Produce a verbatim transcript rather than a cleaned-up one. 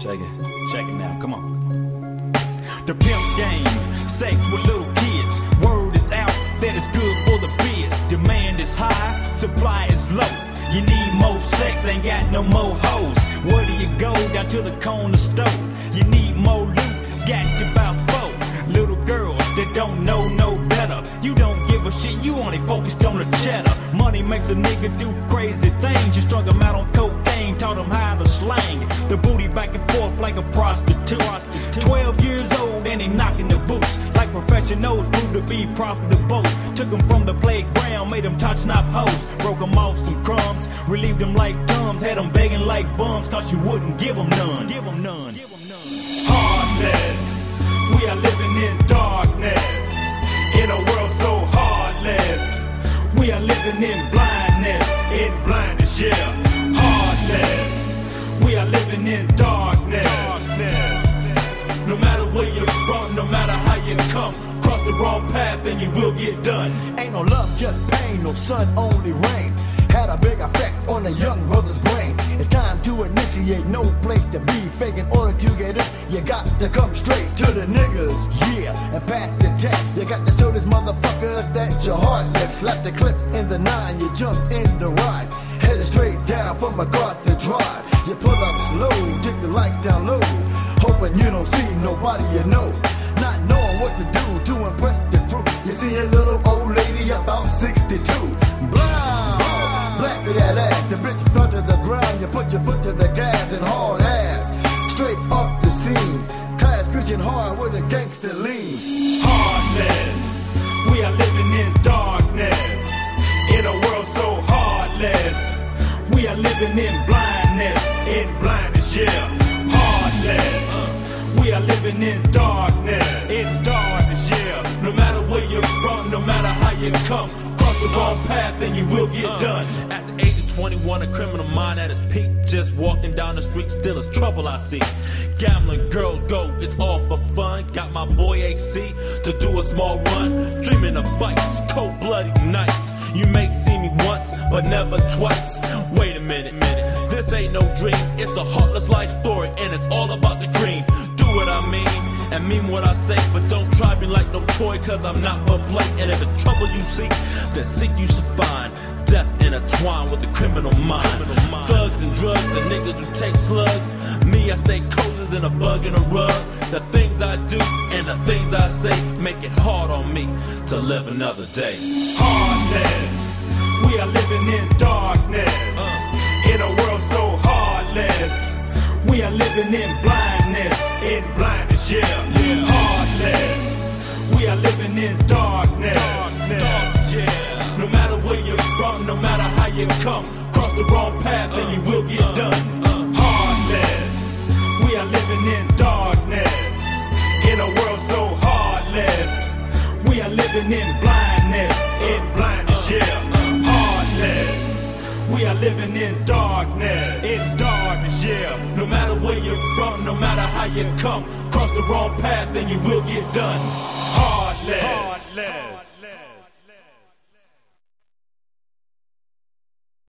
Check it. Check it now. Come on. The pimp game, sex with little kids. Word is out that it's good for the biz. Demand is high, supply is low. You need more sex, ain't got no more hoes. Where do you go? Down to the corner store. You need more loot, got you about four. Little girls that don't know no better. You don't give a shit, you only focused on the cheddar. Money makes a nigga do crazy things. You strung them out on cocaine, taught them how to slang the booty back and forth like a prostitute. Twelve years old and they knocking the boots like professionals, proved to be profitable. Took them from the playground, made them touch knob hoes. Broke them off some crumbs, relieved them like thumbs. Had them begging like bums, cause you wouldn't give them none. Give them none. Heartless, we are living in darkness, in a world so heartless. We are living in blindness, in blindness, yeah. Heartless, we are living in darkness. darkness. No matter where you're from, no matter how you come, cross the wrong path and you will get done. Ain't no love, just pain, no sun, only rain. Had a big effect on a young brother's brain. It's time to initiate, no place to be fake. In order to get it, you got to come straight to the niggas, yeah, and pass the test. You got to show these motherfuckers that your heart lets. Slap the clip in the nine, you jump in the ride, headed straight down from MacArthur Drive. You pull up slow, take the lights down low, hoping you don't see nobody you know, not knowing what to do to impress the crew. You see a little old lady about sixty-two, blind, blasted that ass, the bitch fell to the ground. You put your foot to the gas and hard ass, straight up the scene, class screeching hard with a gangster lean. Heartless, we are living in darkness, in a world so heartless. We are living in blindness, in blindness, yeah. Heartless, we are living in darkness, in darkness, yeah. No matter where you're from, no matter how you come, cross the wrong path and you will get done. At the age of twenty-one, a criminal mind at its peak. Just walking down the street, still is trouble I see. Gambling, girls go, it's all for fun. Got my boy H C to do a small run. Dreaming of fights, cold-blooded nights. You may see me once, but never twice. Wait a minute, minute. This ain't no dream. It's a heartless life story, and it's all about the green. Do what I mean, and mean what I say. But don't try me like no toy, cause I'm not for play. And if it's trouble you seek, then seek you should find. Death intertwined with the criminal mind. criminal mind. Thugs and drugs and niggas who take slugs. Me, I stay colder than a bug in a rug. The things I do and the things I say make it hard on me to live another day. Heartless, we are living in darkness, uh. in a world so heartless. We are living in blindness, in blindness, yeah. yeah. Heartless, we are living in darkness, darkness. darkness yeah. No matter where you're from, no matter how you come, cross the wrong path uh. and you will get uh. done. Uh. Heartless, we are living in darkness, in a world so heartless. We are living in blindness, in blindness, yeah. Heartless, we are living in darkness, in darkness, yeah. No matter where you're from, no matter how you come, cross the wrong path and you will get done. Heartless. Heartless.